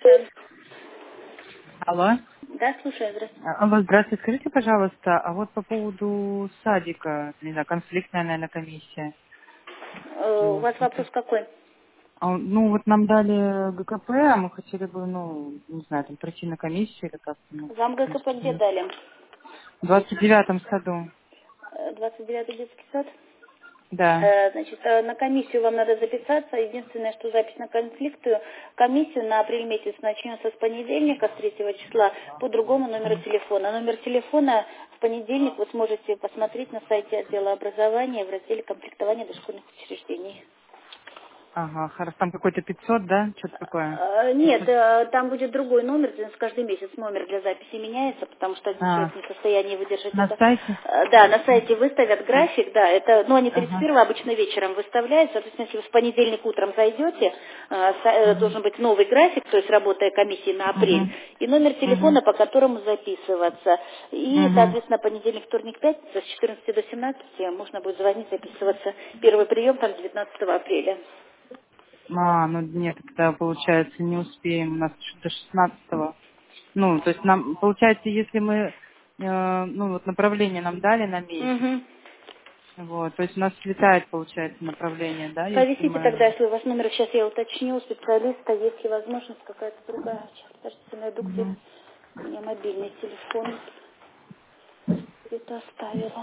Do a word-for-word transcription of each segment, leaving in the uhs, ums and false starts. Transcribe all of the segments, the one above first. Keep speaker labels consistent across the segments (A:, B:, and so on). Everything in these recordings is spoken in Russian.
A: слушаю.
B: Алло.
A: Да, слушаю, здравствуйте.
B: А, Алло, здравствуйте. Скажите, пожалуйста, а вот по поводу садика, не знаю, конфликтная, наверное, комиссия.
A: Э, У
B: Вот.
A: вас вопрос какой?
B: А, ну, вот нам дали ГКП, а мы хотели бы, ну, не знаю, там пройти на комиссию или как-то. Ну,
A: Вам
B: в
A: ГКП
B: принципе,
A: где
B: ну,
A: дали?
B: в двадцать девятом саду.
A: Э, двадцать девятый детский сад?
B: Да.
A: Э, Значит, э, на комиссию вам надо записаться. Единственное, что запись на конфликтную комиссию на апрель месяц начнется с понедельника, с третьего числа, по другому номеру телефона. Номер телефона в понедельник вы сможете посмотреть на сайте отдела образования в разделе комплектования дошкольных учреждений.
B: Ага, хорошо. Там какой-то пятьсот, да? Что-то такое.
A: Э, Нет,
B: пятьсот.
A: э, там будет другой номер, то есть каждый месяц номер для записи меняется, потому что один
B: А,
A: человек не в состоянии выдержать
B: на
A: это.
B: сайте?
A: Э, Да, на сайте выставят график, да, это, ну, они тридцать
B: Ага.
A: первого обычно вечером выставляют, соответственно, если вы в понедельник утром зайдете, э, са- э,
B: Угу.
A: должен быть новый график, то есть работая комиссии на апрель,
B: Угу.
A: и номер
B: Угу.
A: телефона, по которому записываться. И,
B: Угу.
A: соответственно, понедельник, вторник, пятница с четырнадцати до семнадцати можно будет звонить, записываться. Первый прием там девятнадцатого апреля.
B: А, ну нет, тогда получается не успеем, у нас до шестнадцатого. Ну, то есть нам, получается, если мы, э, ну вот направление нам дали на месяц,
A: Мгм.
B: вот, то есть у нас слетает, получается, направление, да, если
A: Повисите тогда,
B: мы...
A: если у вас номер, сейчас я уточню у специалиста, есть ли возможность какая-то другая. Сейчас, подождите, найду, где
B: Мгм.
A: у меня мобильный телефон. Где-то оставила.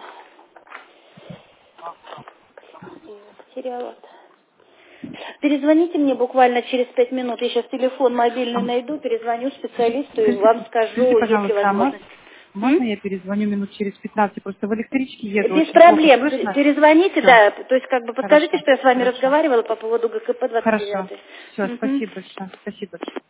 A: Я его потеряла. Перезвоните мне буквально через пять минут. Я сейчас телефон мобильный
B: А,
A: найду, перезвоню специалисту и
B: Скажите,
A: вам скажу,
B: скажите,
A: есть ли
B: пожалуйста, а мож-
A: возможность.
B: можно
A: М?
B: я перезвоню минут через пятнадцать? Просто в электричке еду,
A: Без
B: очень плохо
A: проблем. П-
B: слышно.
A: Перезвоните,
B: Все,
A: да. То есть как бы подскажите,
B: хорошо,
A: что я с вами
B: хорошо,
A: разговаривала по поводу ГКП двадцать
B: хорошо.
A: девять.
B: Все,
A: Угу.
B: спасибо большое, спасибо.